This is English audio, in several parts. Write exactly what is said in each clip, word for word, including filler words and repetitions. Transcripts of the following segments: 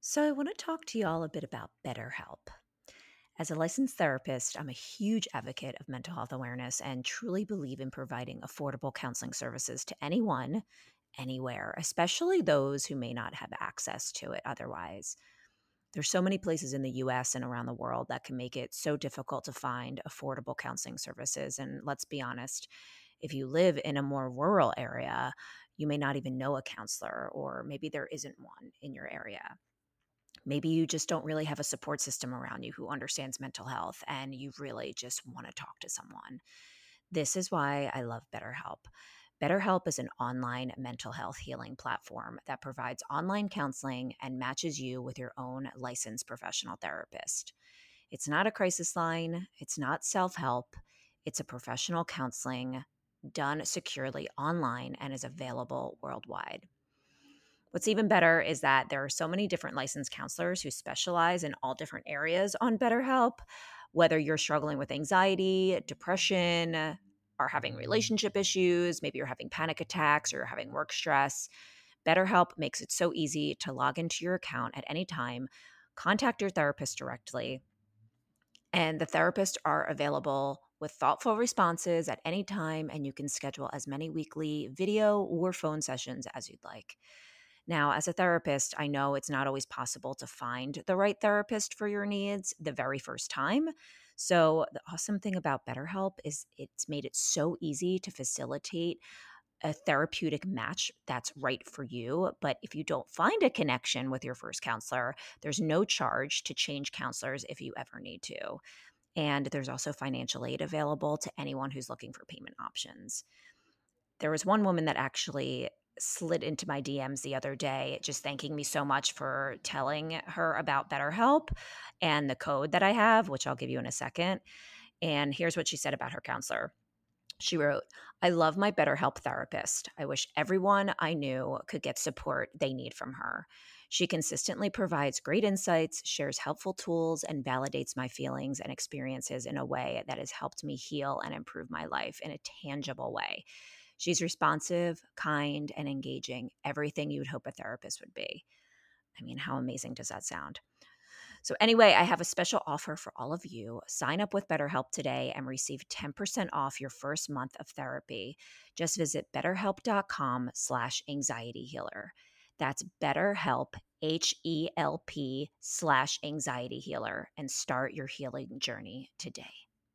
So, I want to talk to you all a bit about BetterHelp. As a licensed therapist, I'm a huge advocate of mental health awareness and truly believe in providing affordable counseling services to anyone, anywhere, especially those who may not have access to it otherwise. There's so many places in the U S and around the world that can make it so difficult to find affordable counseling services. And let's be honest, if you live in a more rural area, you may not even know a counselor, or maybe there isn't one in your area. Maybe you just don't really have a support system around you who understands mental health and you really just want to talk to someone. This is why I love BetterHelp. BetterHelp is an online mental health healing platform that provides online counseling and matches you with your own licensed professional therapist. It's not a crisis line, it's not self help, it's a professional counseling done securely online and is available worldwide. What's even better is that there are so many different licensed counselors who specialize in all different areas on BetterHelp. Whether you're struggling with anxiety, depression, or having relationship issues, maybe you're having panic attacks or you're having work stress, BetterHelp makes it so easy to log into your account at any time, contact your therapist directly, and the therapists are available with thoughtful responses at any time, and you can schedule as many weekly video or phone sessions as you'd like. Now, as a therapist, I know it's not always possible to find the right therapist for your needs the very first time. So, the awesome thing about BetterHelp is it's made it so easy to facilitate a therapeutic match that's right for you. But if you don't find a connection with your first counselor, there's no charge to change counselors if you ever need to. And there's also financial aid available to anyone who's looking for payment options. There was one woman that actually slid into my D Ms the other day, just thanking me so much for telling her about BetterHelp and the code that I have, which I'll give you in a second. And here's what she said about her counselor. She wrote, I love my BetterHelp therapist. I wish everyone I knew could get support they need from her. She consistently provides great insights, shares helpful tools, and validates my feelings and experiences in a way that has helped me heal and improve my life in a tangible way. She's responsive, kind, and engaging, everything you would hope a therapist would be. I mean, how amazing does that sound? So, anyway, I have a special offer for all of you. Sign up with BetterHelp today and receive ten percent off your first month of therapy. Just visit betterhelp.com slash anxiety healer. That's BetterHelp, H E L P slash anxiety healer, and start your healing journey today.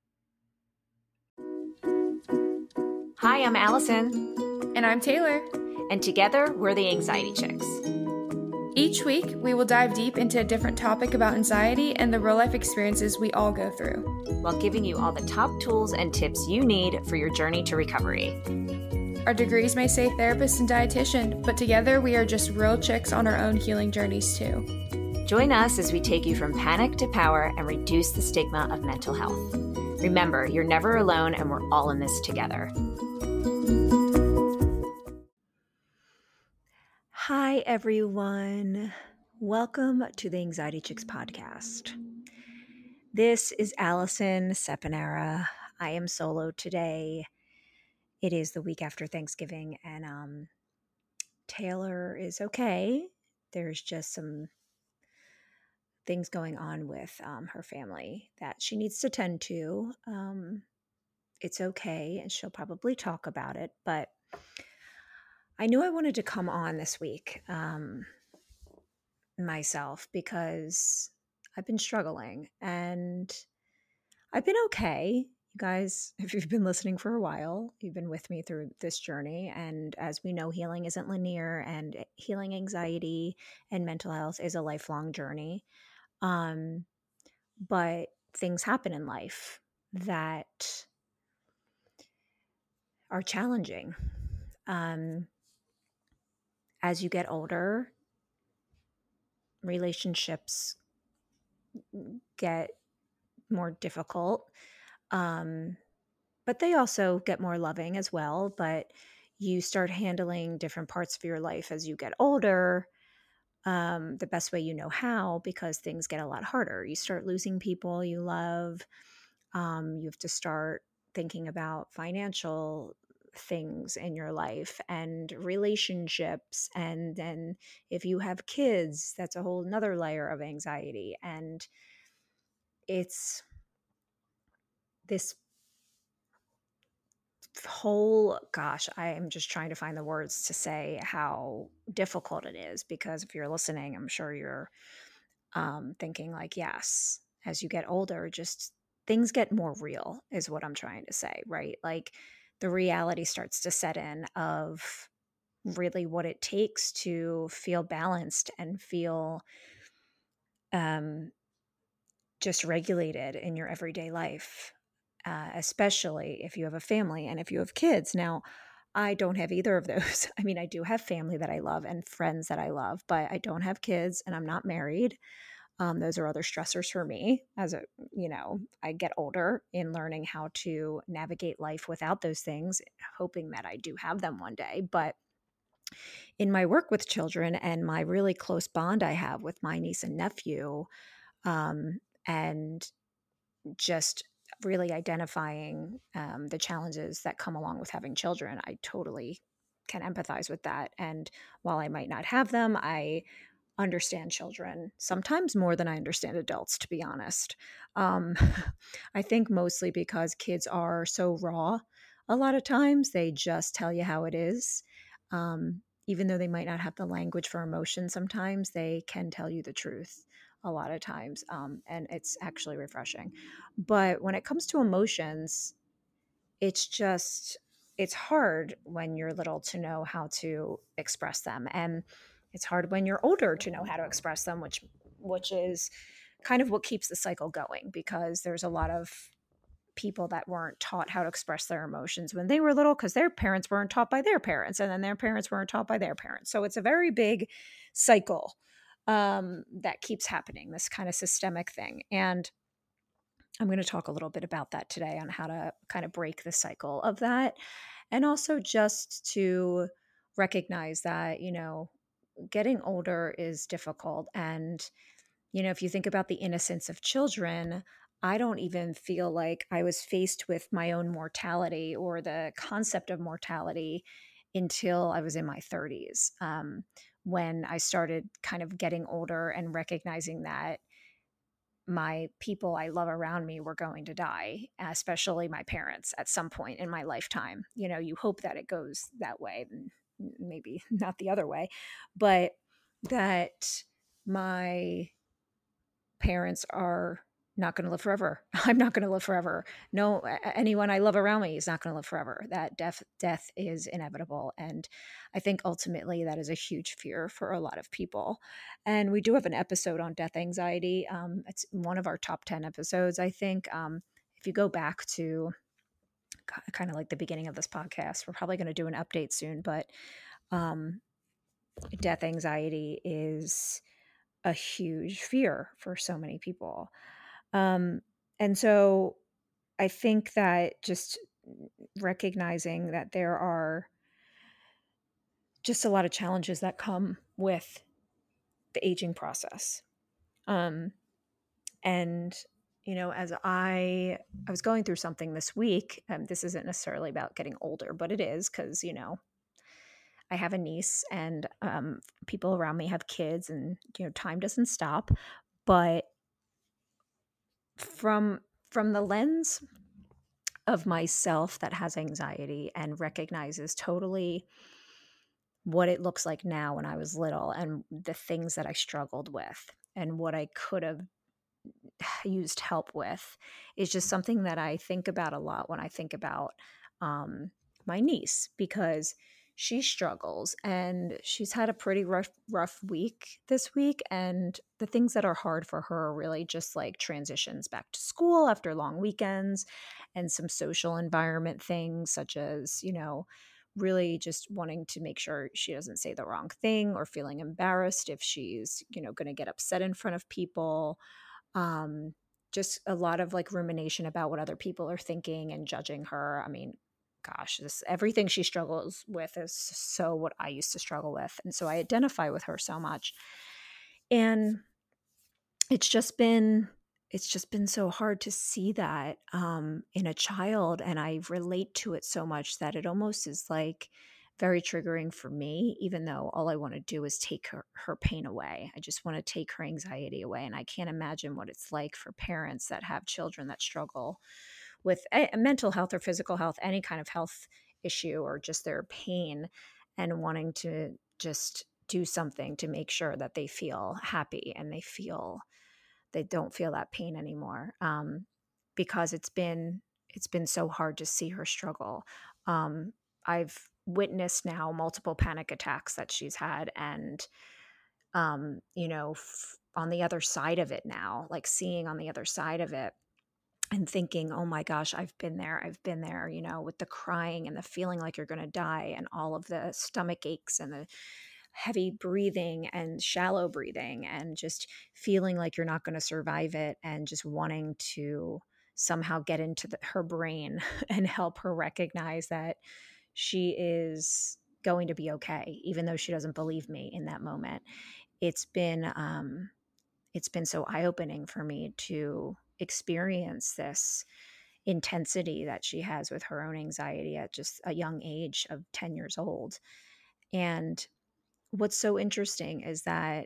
Hi, I'm Allison. And I'm Taylor. And together, we're the Anxiety Chicks. Each week, we will dive deep into a different topic about anxiety and the real-life experiences we all go through, while giving you all the top tools and tips you need for your journey to recovery. Our degrees may say therapist and dietitian, but together we are just real chicks on our own healing journeys too. Join us as we take you from panic to power and reduce the stigma of mental health. Remember, you're never alone and we're all in this together. Hi, everyone. Welcome to the Anxiety Chicks podcast. This is Allison Sepanera. I am solo today. It is the week after Thanksgiving, and um, Taylor is okay. There's just some things going on with um, her family that she needs to tend to. Um, it's okay, and she'll probably talk about it, but I knew I wanted to come on this week um, myself because I've been struggling and I've been okay. You guys, if you've been listening for a while, you've been with me through this journey. And as we know, healing isn't linear, and healing anxiety and mental health is a lifelong journey. Um, but things happen in life that are challenging. Um, as you get older, relationships get more difficult, um, but they also get more loving as well. But you start handling different parts of your life as you get older, um, the best way you know how, because things get a lot harder. You start losing people you love. Um, you have to start thinking about financial things in your life and relationships. And then if you have kids, that's a whole nother layer of anxiety. And it's this whole, gosh, I am just trying to find the words to say how difficult it is, because if you're listening, I'm sure you're um, thinking like, yes, as you get older, just things get more real, is what I'm trying to say, right? Like the reality starts to set in of really what it takes to feel balanced and feel um, just regulated in your everyday life, uh, especially if you have a family and if you have kids. Now, I don't have either of those. I mean, I do have family that I love and friends that I love, but I don't have kids and I'm not married. Um, those are other stressors for me as a, you know, I get older in learning how to navigate life without those things, hoping that I do have them one day. But in my work with children and my really close bond I have with my niece and nephew, um, and just really identifying um, the challenges that come along with having children, I totally can empathize with that. And while I might not have them, I understand children sometimes more than I understand adults, to be honest. Um, I think mostly because kids are so raw. A lot of times they just tell you how it is. Um, even though they might not have the language for emotion, sometimes they can tell you the truth a lot of times. Um, and it's actually refreshing. But when it comes to emotions, it's just, it's hard when you're little to know how to express them. And it's hard when you're older to know how to express them, which which is kind of what keeps the cycle going, because there's a lot of people that weren't taught how to express their emotions when they were little because their parents weren't taught by their parents, and then their parents weren't taught by their parents. So it's a very big cycle um, that keeps happening, this kind of systemic thing. And I'm going to talk a little bit about that today, on how to kind of break the cycle of that. And also just to recognize that, you know, getting older is difficult. And, you know, if you think about the innocence of children, I don't even feel like I was faced with my own mortality or the concept of mortality until I was in my thirties, um, when I started kind of getting older and recognizing that my people I love around me were going to die, especially my parents at some point in my lifetime. You know, you hope that it goes that way, maybe not the other way, but that my parents are not going to live forever. I'm not going to live forever. No, anyone I love around me is not going to live forever. That death, death is inevitable. And I think ultimately that is a huge fear for a lot of people. And we do have an episode on death anxiety. Um, it's one of our top ten episodes, I think. Um, if you go back to kind of like the beginning of this podcast, we're probably going to do an update soon, but um, death anxiety is a huge fear for so many people. Um, and so I think that just recognizing that there are just a lot of challenges that come with the aging process. Um, and you know, as I I was going through something this week, um, this isn't necessarily about getting older, but it is, because you know I have a niece, and um, people around me have kids, and you know time doesn't stop. But from from the lens of myself that has anxiety and recognizes totally what it looks like now when I was little, and the things that I struggled with and what I could have used help with, is just something that I think about a lot when I think about um, my niece, because she struggles and she's had a pretty rough rough week this week. And the things that are hard for her are really just like transitions back to school after long weekends, and some social environment things, such as, you know, really just wanting to make sure she doesn't say the wrong thing, or feeling embarrassed if she's, you know, going to get upset in front of people. um just a lot of like rumination about what other people are thinking and judging her. I mean, gosh, this everything she struggles with is so what I used to struggle with, and so I identify with her so much. And it's just been it's just been so hard to see that, um, in a child, and I relate to it so much that it almost is, like, very triggering for me, even though all I wanna do is take her her pain away. I just wanna take her anxiety away, and I can't imagine what it's like for parents that have children that struggle with a mental health or physical health, any kind of health issue or just their pain, and wanting to just do something to make sure that they feel happy and they feel they don't feel that pain anymore, um, because it's been it's been so hard to see her struggle. Um, I've witnessed now multiple panic attacks that she's had, and um, you know, f- on the other side of it now, like seeing on the other side of it and thinking, "Oh my gosh, I've been there. I've been there," you know, with the crying and the feeling like you're going to die and all of the stomach aches and the heavy breathing and shallow breathing and just feeling like you're not going to survive it and just wanting to somehow get into the, her brain and help her recognize that she is going to be okay even though she doesn't believe me in that moment. It's been um it's been so eye-opening for me to experience this intensity that she has with her own anxiety at just a young age of ten years old. And what's so interesting is that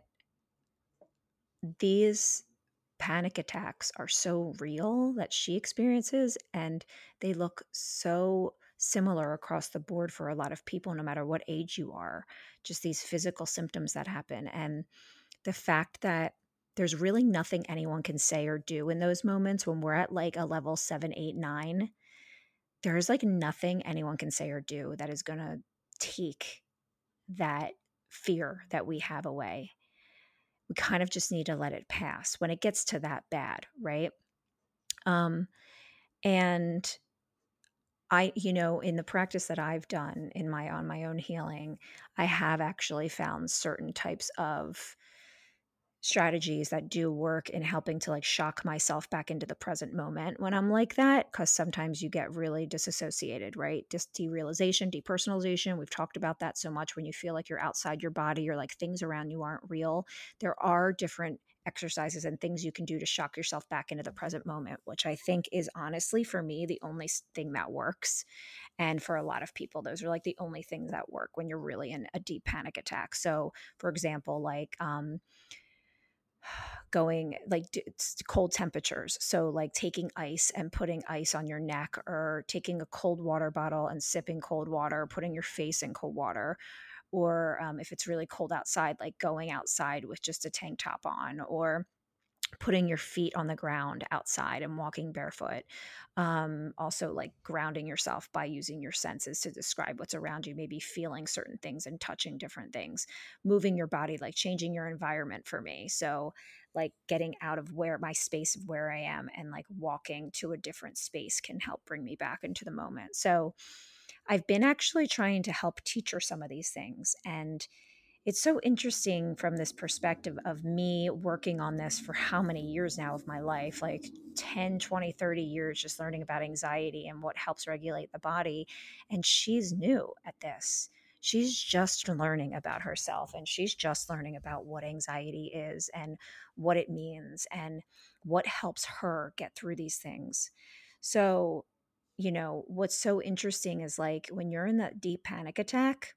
these panic attacks are so real that she experiences, and they look so similar across the board for a lot of people, no matter what age you are. Just these physical symptoms that happen. And the fact that there's really nothing anyone can say or do in those moments when we're at like a level seven, eight, nine, there's like nothing anyone can say or do that is going to take that fear that we have away. We kind of just need to let it pass when it gets to that bad, right? Um, and I, you know, in the practice that I've done in my on my own healing, I have actually found certain types of strategies that do work in helping to like shock myself back into the present moment when I'm like that. Cause sometimes you get really disassociated, right? Just derealization, depersonalization. We've talked about that so much when you feel like you're outside your body or like things around you aren't real. There are different exercises and things you can do to shock yourself back into the present moment, which I think is honestly for me the only s- thing that works. And for a lot of people, those are like the only things that work when you're really in a deep panic attack. So, for example, like, um, going like d- it's cold temperatures. So like taking ice and putting ice on your neck, or taking a cold water bottle and sipping cold water, putting your face in cold water, or um, if it's really cold outside, like going outside with just a tank top on, or putting your feet on the ground outside and walking barefoot. Um, also, like grounding yourself by using your senses to describe what's around you, maybe feeling certain things and touching different things, moving your body, like changing your environment for me. So, like getting out of where my space of where I am and like walking to a different space can help bring me back into the moment. So, I've been actually trying to help teach her some of these things. And it's so interesting from this perspective of me working on this for how many years now of my life, like ten, twenty, thirty years, just learning about anxiety and what helps regulate the body. And she's new at this. She's just learning about herself, and she's just learning about what anxiety is and what it means and what helps her get through these things. So, you know, what's so interesting is like when you're in that deep panic attack,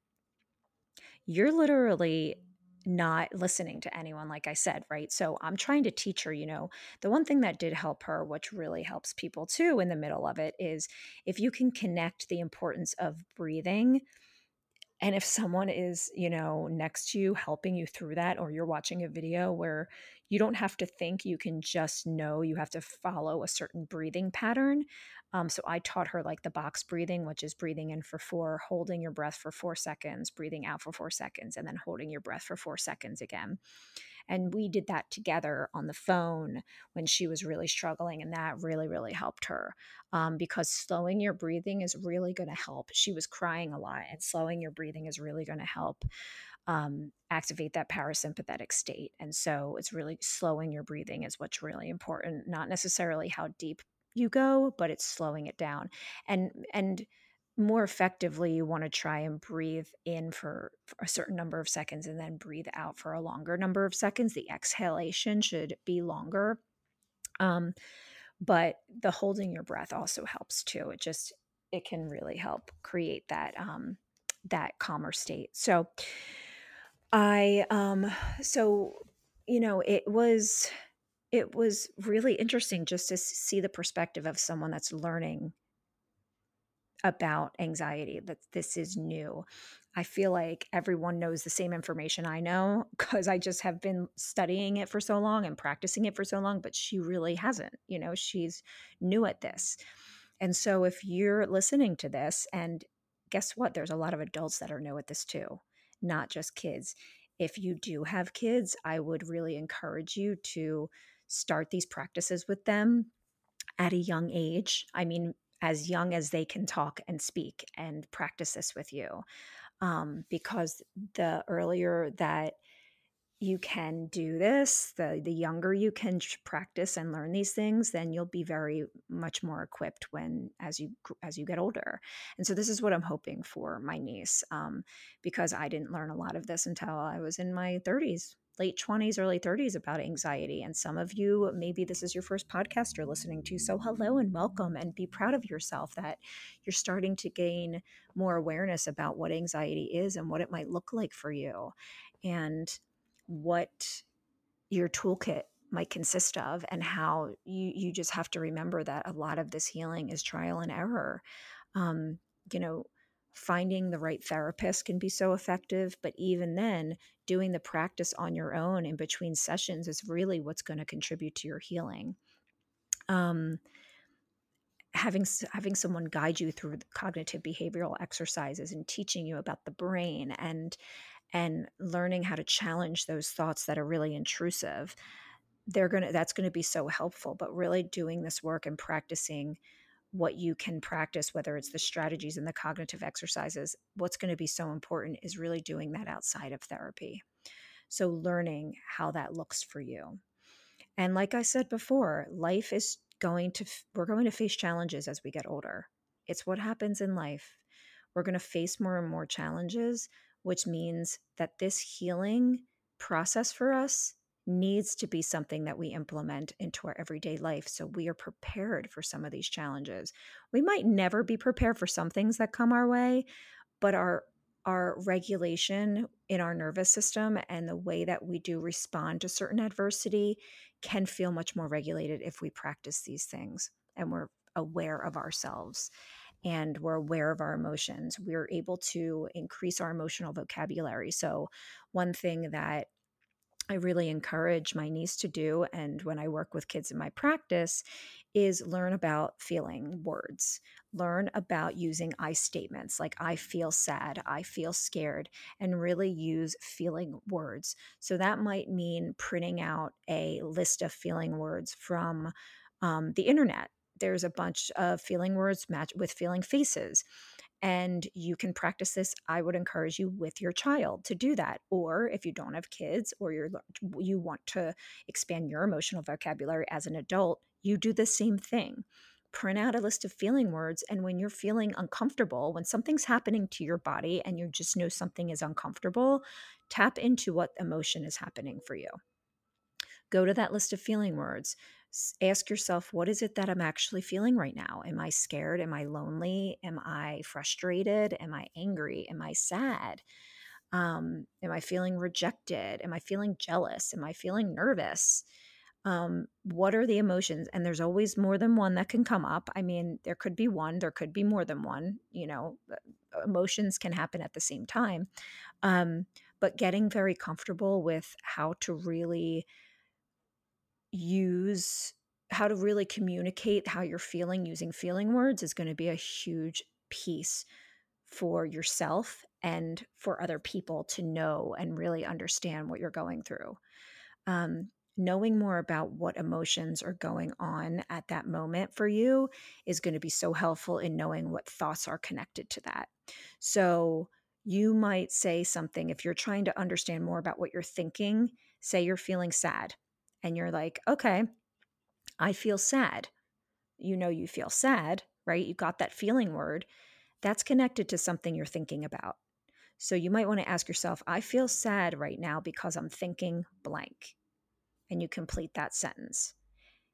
you're literally not listening to anyone, like I said, right? So I'm trying to teach her, you know, the one thing that did help her, which really helps people too in the middle of it, is if you can connect the importance of breathing, and if someone is, you know, next to you helping you through that, or you're watching a video where you don't have to think, you can just know you have to follow a certain breathing pattern. Um, so I taught her like the box breathing, which is breathing in for four, holding your breath for four seconds, breathing out for four seconds, and then holding your breath for four seconds again. And we did that together on the phone when she was really struggling. And that really, really helped her, um, because slowing your breathing is really going to help. She was crying a lot, and slowing your breathing is really going to help um, activate that parasympathetic state. And so it's really slowing your breathing is what's really important, not necessarily how deep you go, but it's slowing it down. And, and, more effectively, you want to try and breathe in for, for a certain number of seconds and then breathe out for a longer number of seconds. The exhalation should be longer. Um, but the holding your breath also helps too. It just it can really help create that um, that calmer state. So I um so you know it was it was really interesting just to s- see the perspective of someone that's learning about anxiety, that this is new. I feel like everyone knows the same information I know because I just have been studying it for so long and practicing it for so long, but she really hasn't. You know, she's new at this. And so if you're listening to this, and guess what? There's a lot of adults that are new at this too, not just kids. If you do have kids, I would really encourage you to start these practices with them at a young age. I mean, as young as they can talk and speak, and practice this with you. Um, because the earlier that you can do this, the the younger you can tr- practice and learn these things, then you'll be very much more equipped when as you gr- as you get older. And so this is what I'm hoping for my niece, um, because I didn't learn a lot of this until I was in my thirties, late twenties, early thirties, about anxiety. And some of you, maybe this is your first podcast you're listening to, so hello and welcome, and be proud of yourself that you're starting to gain more awareness about what anxiety is and what it might look like for you, and what your toolkit might consist of, and how you you just have to remember that a lot of this healing is trial and error. um, you know Finding the right therapist can be so effective, but even then, doing the practice on your own in between sessions is really what's going to contribute to your healing. um, having s- having someone guide you through the cognitive behavioral exercises and teaching you about the brain, and and learning how to challenge those thoughts that are really intrusive, they're going to that's going to be so helpful. But really doing this work and practicing what you can practice, whether it's the strategies and the cognitive exercises, what's going to be so important is really doing that outside of therapy. So learning how that looks for you. And like I said before, life is going to we're going to face challenges as we get older. It's what happens in life. We're going to face more and more challenges, which means that this healing process for us needs to be something that we implement into our everyday life, so we are prepared for some of these challenges. We might never be prepared for some things that come our way, but our our regulation in our nervous system and the way that we do respond to certain adversity can feel much more regulated if we practice these things and we're aware of ourselves and we're aware of our emotions. We're able to increase our emotional vocabulary. So one thing that I really encourage my niece to do, and when I work with kids in my practice, is learn about feeling words. Learn about using I statements like I feel sad, I feel scared, and really use feeling words. So that might mean printing out a list of feeling words from um, the internet. There's a bunch of feeling words match with feeling faces, and you can practice this. I would encourage you with your child to do that. Or if you don't have kids, or you're you want to expand your emotional vocabulary as an adult, you do the same thing. Print out a list of feeling words, and when you're feeling uncomfortable, when something's happening to your body and you just know something is uncomfortable, tap into what emotion is happening for you. Go to that list of feeling words. Ask yourself, what is it that I'm actually feeling right now? Am I scared? Am I lonely? Am I frustrated? Am I angry? Am I sad? Um, am I feeling rejected? Am I feeling jealous? Am I feeling nervous? Um, what are the emotions? And there's always more than one that can come up. I mean, there could be one, there could be more than one, you know, uh, emotions can happen at the same time. Um, but getting very comfortable with how to really use how to really communicate how you're feeling using feeling words is going to be a huge piece for yourself and for other people to know and really understand what you're going through. Um, Knowing more about what emotions are going on at that moment for you is going to be so helpful in knowing what thoughts are connected to that. So you might say something if you're trying to understand more about what you're thinking. Say you're feeling sad and you're like, okay, I feel sad. You know, you feel sad, right? You got that feeling word. That's connected to something you're thinking about. So you might want to ask yourself, I feel sad right now because I'm thinking blank. And you complete that sentence.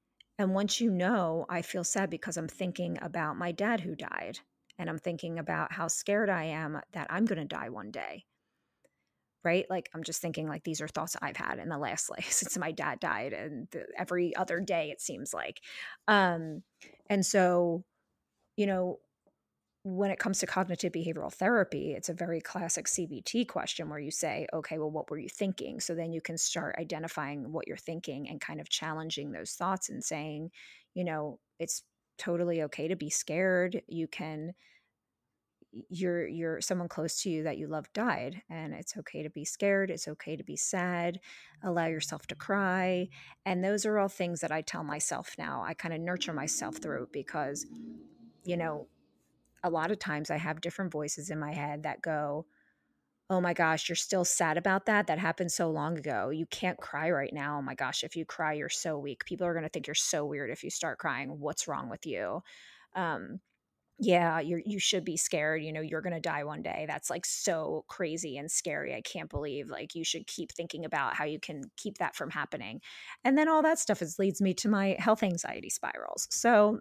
And once you know, I feel sad because I'm thinking about my dad who died, and I'm thinking about how scared I am that I'm going to die one day. Right? Like, I'm just thinking, like, these are thoughts I've had in the last, like, since my dad died, and the, every other day it seems like. Um, and so, you know, when it comes to cognitive behavioral therapy, it's a very classic C B T question where you say, okay, well, what were you thinking? So then you can start identifying what you're thinking and kind of challenging those thoughts and saying, you know, it's totally okay to be scared. You can, you're, you're someone close to you that you love died, and it's okay to be scared. It's okay to be sad. Allow yourself to cry. And those are all things that I tell myself now. I kind of nurture myself through because, you know, a lot of times I have different voices in my head that go, oh my gosh, you're still sad about that? That happened so long ago. You can't cry right now. Oh my gosh, if you cry, you're so weak. People are going to think you're so weird if you start crying. What's wrong with you? Um, yeah, you're, you should be scared. You know, you're going to die one day. That's like so crazy and scary. I can't believe, like, you should keep thinking about how you can keep that from happening. And then all that stuff is leads me to my health anxiety spirals. So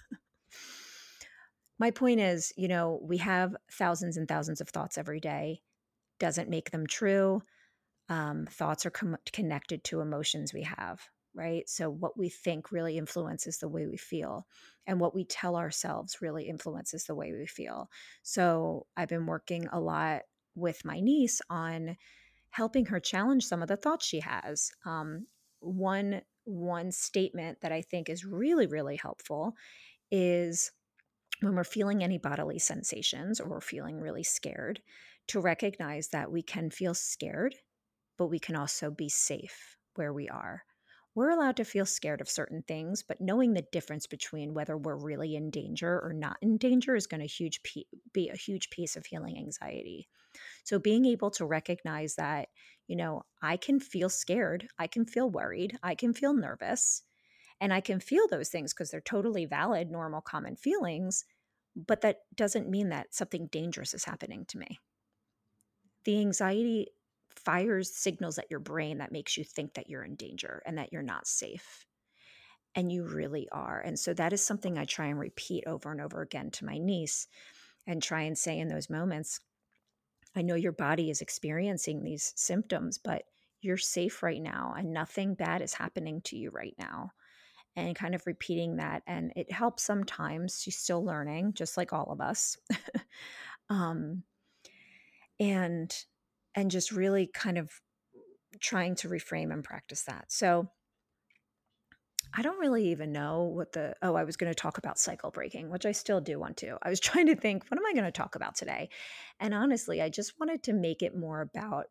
my point is, you know, we have thousands and thousands of thoughts every day. Doesn't make them true. Um, thoughts are com- connected to emotions we have, right? So what we think really influences the way we feel, and what we tell ourselves really influences the way we feel. So I've been working a lot with my niece on helping her challenge some of the thoughts she has. Um, one one statement that I think is really really helpful is when we're feeling any bodily sensations or we're feeling really scared, to recognize that we can feel scared, but we can also be safe where we are. We're allowed to feel scared of certain things, but knowing the difference between whether we're really in danger or not in danger is going to huge pe- be a huge piece of healing anxiety. So being able to recognize that, you know, I can feel scared, I can feel worried, I can feel nervous, and I can feel those things because they're totally valid, normal, common feelings, but that doesn't mean that something dangerous is happening to me. The anxiety fires signals at your brain that makes you think that you're in danger and that you're not safe. And you really are. And so that is something I try and repeat over and over again to my niece, and try and say in those moments, I know your body is experiencing these symptoms, but you're safe right now and nothing bad is happening to you right now. And kind of repeating that. And it helps sometimes. She's still learning, just like all of us. um, and and just really kind of trying to reframe and practice that. So I don't really even know what the, oh, I was going to talk about cycle breaking, which I still do want to. I was trying to think, what am I going to talk about today? And honestly, I just wanted to make it more about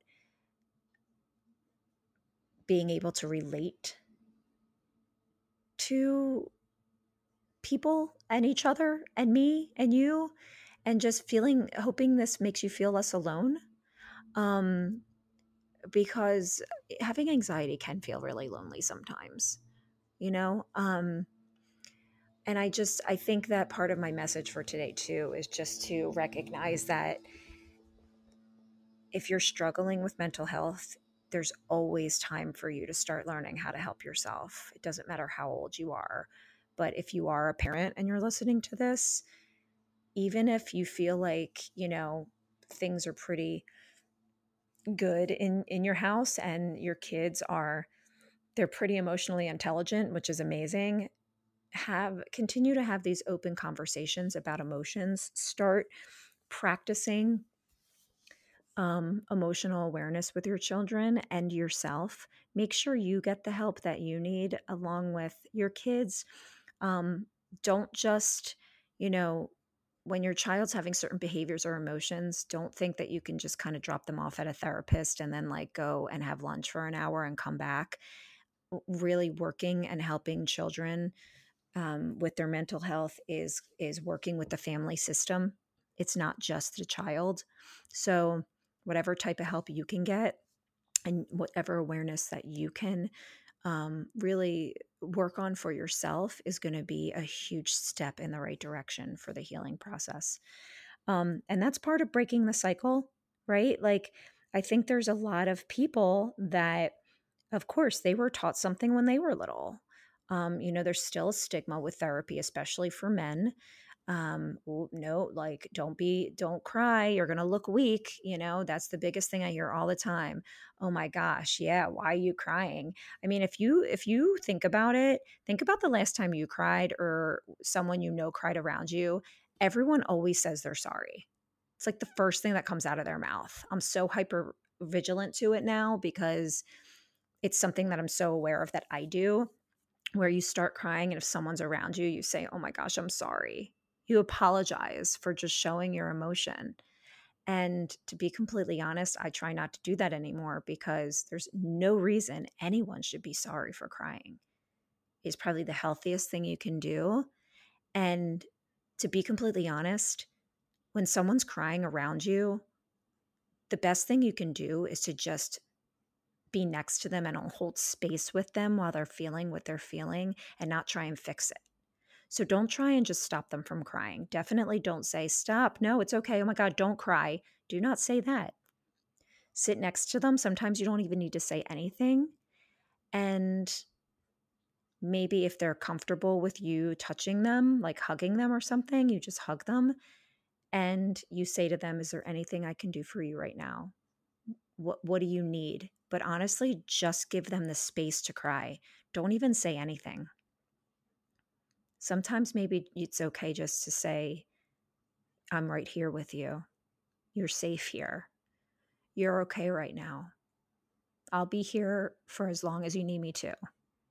being able to relate to people and each other and me and you, and just feeling, hoping this makes you feel less alone. Um, because having anxiety can feel really lonely sometimes, you know? Um, and I just, I think that part of my message for today too is just to recognize that if you're struggling with mental health, there's always time for you to start learning how to help yourself. It doesn't matter how old you are. But if you are a parent and you're listening to this, even if you feel like, you know, things are pretty good in in your house and your kids are, they're pretty emotionally intelligent, which is amazing, have continue to have these open conversations about emotions. Start practicing um, emotional awareness with your children and yourself. Make sure you get the help that you need along with your kids. Um, don't just, you know, when your child's having certain behaviors or emotions, don't think that you can just kind of drop them off at a therapist and then like go and have lunch for an hour and come back. Really working and helping children um, with their mental health is is working with the family system. It's not just the child. So whatever type of help you can get and whatever awareness that you can um, really work on for yourself is going to be a huge step in the right direction for the healing process. Um, and that's part of breaking the cycle, right? Like, I think there's a lot of people that, of course, they were taught something when they were little. Um, you know, there's still a stigma with therapy, especially for men. Um, "Ooh, no, like, don't be don't cry, you're gonna look weak," you know, that's the biggest thing I hear all the time. Oh my gosh, yeah, why are you crying? I mean, if you if you think about it, think about the last time you cried or someone you know cried around you. Everyone always says they're sorry. It's like the first thing that comes out of their mouth. I'm so hyper vigilant to it now because it's something that I'm so aware of that I do, where you start crying and if someone's around you, you say, "Oh my gosh, I'm sorry." You apologize for just showing your emotion. And to be completely honest, I try not to do that anymore because there's no reason anyone should be sorry for crying. It's probably the healthiest thing you can do. And to be completely honest, when someone's crying around you, the best thing you can do is to just be next to them and hold space with them while they're feeling what they're feeling and not try and fix it. So don't try and just stop them from crying. Definitely don't say, "Stop. No, it's okay. Oh my God, don't cry." Do not say that. Sit next to them. Sometimes you don't even need to say anything. And maybe if they're comfortable with you touching them, like hugging them or something, you just hug them and you say to them, "Is there anything I can do for you right now? What what do you need?" But honestly, just give them the space to cry. Don't even say anything. Sometimes maybe it's okay just to say, "I'm right here with you. You're safe here. You're okay right now. I'll be here for as long as you need me to."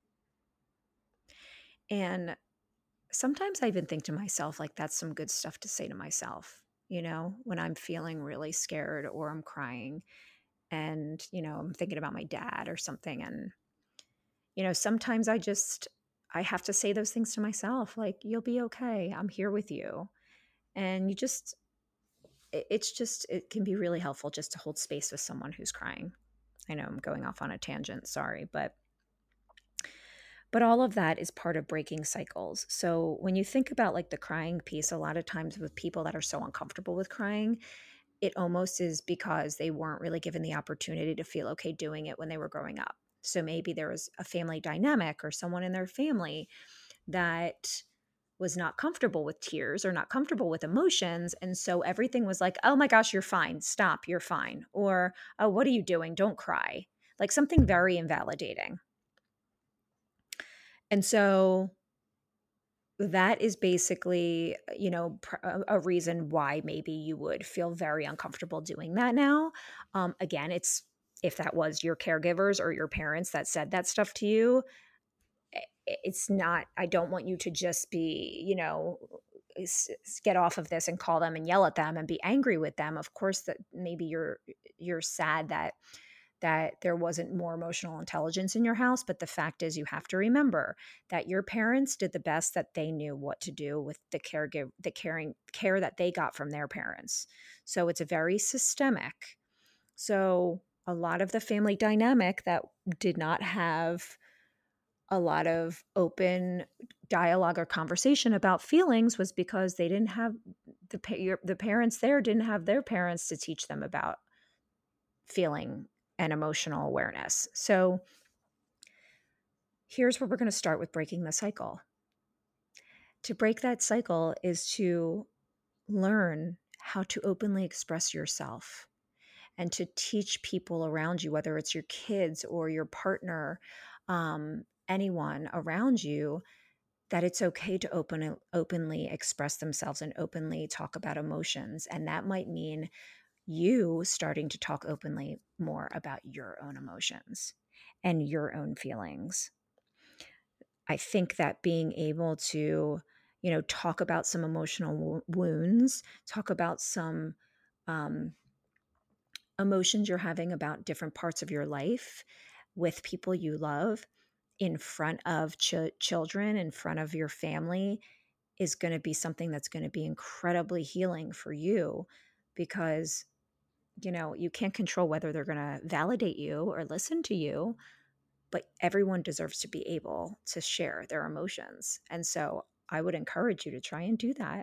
And sometimes I even think to myself, like, that's some good stuff to say to myself, you know, when I'm feeling really scared or I'm crying and, you know, I'm thinking about my dad or something. And, you know, sometimes I just, I have to say those things to myself, like, "You'll be okay. I'm here with you." And you just, it- it's just, it can be really helpful just to hold space with someone who's crying. I know I'm going off on a tangent, sorry, but but all of that is part of breaking cycles. So when you think about like the crying piece, a lot of times with people that are so uncomfortable with crying, it almost is because they weren't really given the opportunity to feel okay doing it when they were growing up. So maybe there was a family dynamic or someone in their family that was not comfortable with tears or not comfortable with emotions. And so everything was like, "Oh my gosh, you're fine. Stop, you're fine." Or, "Oh, what are you doing? Don't cry." Like something very invalidating. And so that is basically, you know, pr- a a reason why maybe you would feel very uncomfortable doing that now. Um, again, it's if that was your caregivers or your parents that said that stuff to you, i- it's not, I don't want you to just be, you know, s- s- get off of this and call them and yell at them and be angry with them. Of course, that maybe you're you're sad that that there wasn't more emotional intelligence in your house. But the fact is, you have to remember that your parents did the best that they knew what to do with the caregiver, the caring care that they got from their parents. So it's a very systemic. So a lot of the family dynamic that did not have a lot of open dialogue or conversation about feelings was because they didn't have the pa- your, the parents there didn't have their parents to teach them about feeling and emotional awareness. So here's where we're going to start with breaking the cycle. To break that cycle is to learn how to openly express yourself and to teach people around you, whether it's your kids or your partner, um, anyone around you, that it's okay to open openly express themselves and openly talk about emotions. And that might mean you starting to talk openly more about your own emotions and your own feelings. I think that being able to, you know, talk about some emotional wo- wounds, talk about some um, emotions you're having about different parts of your life with people you love in front of ch- children, in front of your family, is going to be something that's going to be incredibly healing for you because, you know, you can't control whether they're going to validate you or listen to you, but everyone deserves to be able to share their emotions. And so I would encourage you to try and do that.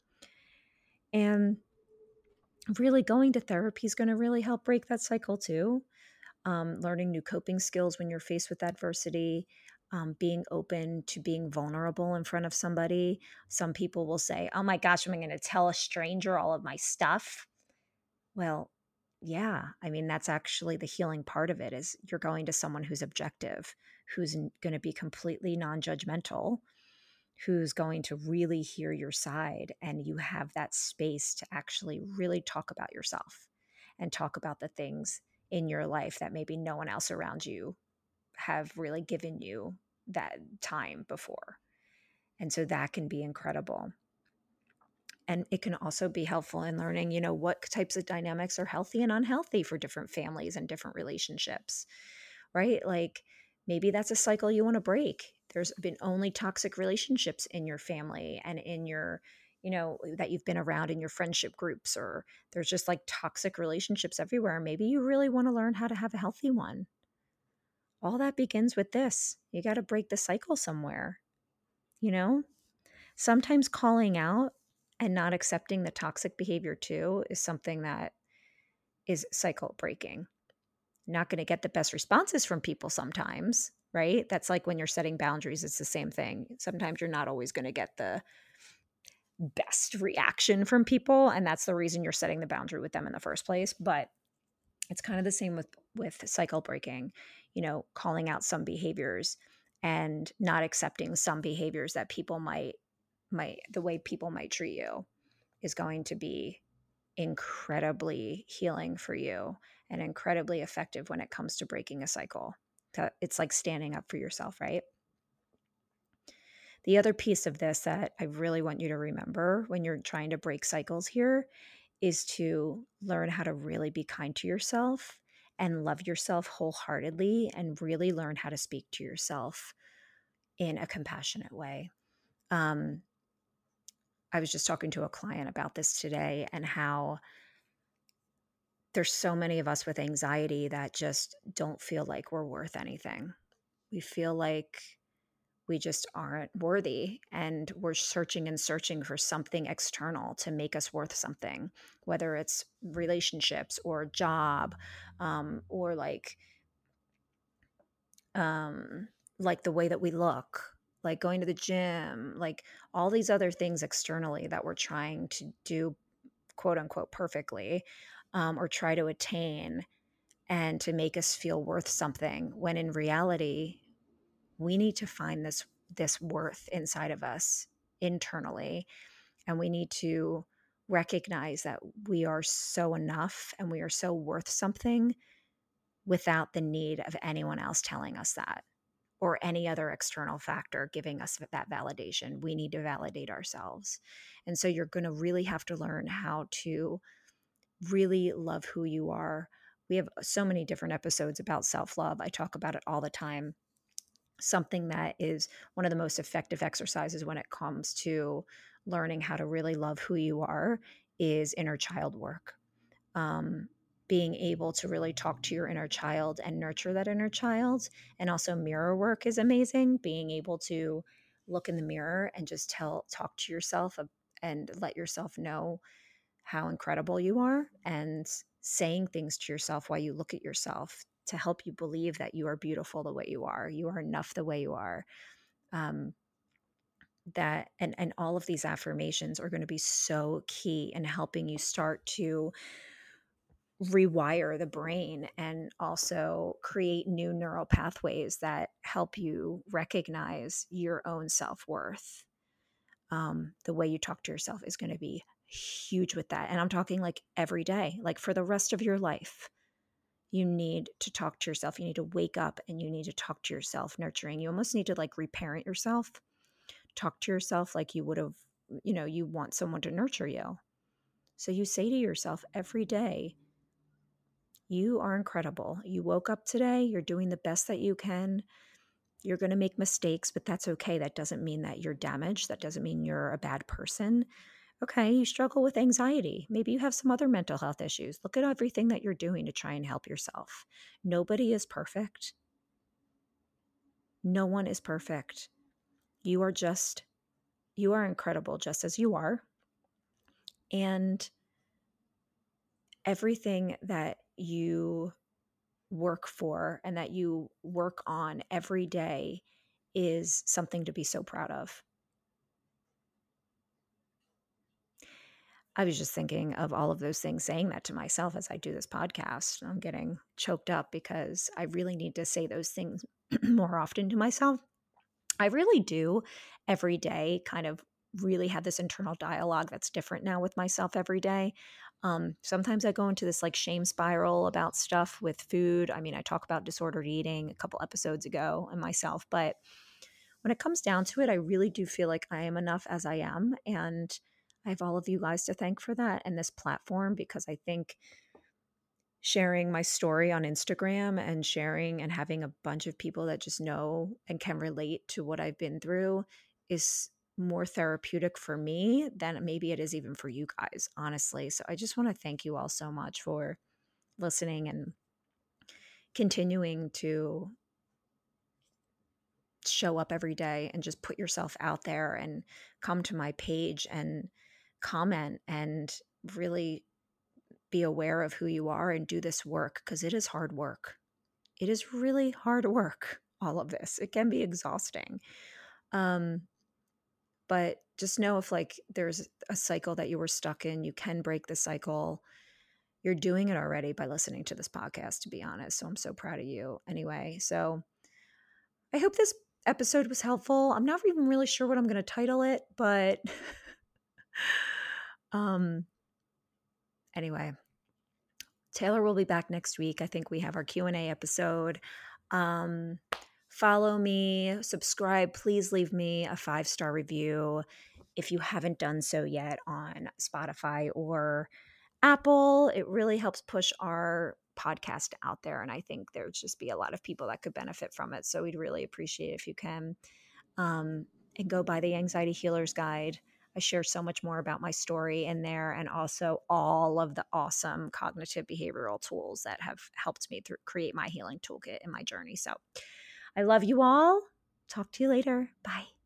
And really going to therapy is going to really help break that cycle too. Um, learning new coping skills when you're faced with adversity, um, being open to being vulnerable in front of somebody. Some people will say, oh my gosh, am I going to tell a stranger all of my stuff? Well, yeah. I mean, that's actually the healing part of it is you're going to someone who's objective, who's going to be completely non-judgmental, who's going to really hear your side, and you have that space to actually really talk about yourself and talk about the things in your life that maybe no one else around you have really given you that time before. And so that can be incredible. And it can also be helpful in learning, you know, what types of dynamics are healthy and unhealthy for different families and different relationships, right? Like maybe that's a cycle you want to break. There's been only toxic relationships in your family and in your, you know, that you've been around in your friendship groups, or there's just like toxic relationships everywhere. Maybe you really want to learn how to have a healthy one. All that begins with this. You got to break the cycle somewhere, you know? Sometimes calling out and not accepting the toxic behavior too is something that is cycle breaking. Not going to get the best responses from people sometimes, right? That's like when you're setting boundaries, it's the same thing. Sometimes you're not always going to get the best reaction from people, and that's the reason you're setting the boundary with them in the first place. But it's kind of the same with with cycle breaking, you know, calling out some behaviors and not accepting some behaviors that people might might the way people might treat you is going to be incredibly healing for you and incredibly effective when it comes to breaking a cycle. It's like standing up for yourself, right? The other piece of this that I really want you to remember when you're trying to break cycles here is to learn how to really be kind to yourself and love yourself wholeheartedly, and really learn how to speak to yourself in a compassionate way. Um, I was just talking to a client about this today, and how there's so many of us with anxiety that just don't feel like we're worth anything. We feel like we just aren't worthy, and we're searching and searching for something external to make us worth something, whether it's relationships or job, um, or like um, like the way that we look, like going to the gym, like all these other things externally that we're trying to do, quote unquote, perfectly, um, or try to attain, and to make us feel worth something, when in reality we need to find this this worth inside of us internally, and we need to recognize that we are so enough and we are so worth something without the need of anyone else telling us that, or any other external factor giving us that validation. We need to validate ourselves. And so you're going to really have to learn how to really love who you are. We have so many different episodes about self-love. I talk about it all the time. Something that is one of the most effective exercises when it comes to learning how to really love who you are is inner child work. Um, being able to really talk to your inner child and nurture that inner child. And also mirror work is amazing. Being able to look in the mirror and just tell, talk to yourself and let yourself know how incredible you are, and saying things to yourself while you look at yourself to help you believe that you are beautiful the way you are. You are enough the way you are. Um, that and and all of these affirmations are going to be so key in helping you start to rewire the brain and also create new neural pathways that help you recognize your own self-worth. Um, the way you talk to yourself is going to be huge with that. And I'm talking like every day, like for the rest of your life. You need to talk to yourself. You need to wake up and you need to talk to yourself, nurturing. You almost need to like reparent yourself, talk to yourself like you would have, you know, you want someone to nurture you. So you say to yourself every day, you are incredible. You woke up today. You're doing the best that you can. You're going to make mistakes, but that's okay. That doesn't mean that you're damaged. That doesn't mean you're a bad person. Okay, you struggle with anxiety. Maybe you have some other mental health issues. Look at everything that you're doing to try and help yourself. Nobody is perfect. No one is perfect. You are just, you are incredible just as you are. And everything that you work for and that you work on every day is something to be so proud of. I was just thinking of all of those things, saying that to myself as I do this podcast. I'm getting choked up because I really need to say those things more often to myself. I really do every day kind of really have this internal dialogue that's different now with myself every day. Um, sometimes I go into this like shame spiral about stuff with food. I mean, I talk about disordered eating a couple episodes ago and myself, but when it comes down to it, I really do feel like I am enough as I am. And I have all of you guys to thank for that and this platform, because I think sharing my story on Instagram and sharing and having a bunch of people that just know and can relate to what I've been through is more therapeutic for me than maybe it is even for you guys, honestly. So I just want to thank you all so much for listening and continuing to show up every day and just put yourself out there and come to my page and comment and really be aware of who you are and do this work, because it is hard work. It is really hard work, all of this. It can be exhausting. Um, but just know, if like there's a cycle that you were stuck in, you can break the cycle. You're doing it already by listening to this podcast, to be honest. So I'm so proud of you. Anyway, so I hope this episode was helpful. I'm not even really sure what I'm going to title it, but um anyway, Taylor will be back next week. I think we have our Q and A episode. Um follow me, subscribe, please leave me a five-star review if you haven't done so yet on Spotify or Apple. It really helps push our podcast out there, and I think there would just be a lot of people that could benefit from it. So we'd really appreciate if you can. Um, and go buy the Anxiety Healer's Guide. I share so much more about my story in there, and also all of the awesome cognitive behavioral tools that have helped me through, create my healing toolkit in my journey. So I love you all. Talk to you later. Bye.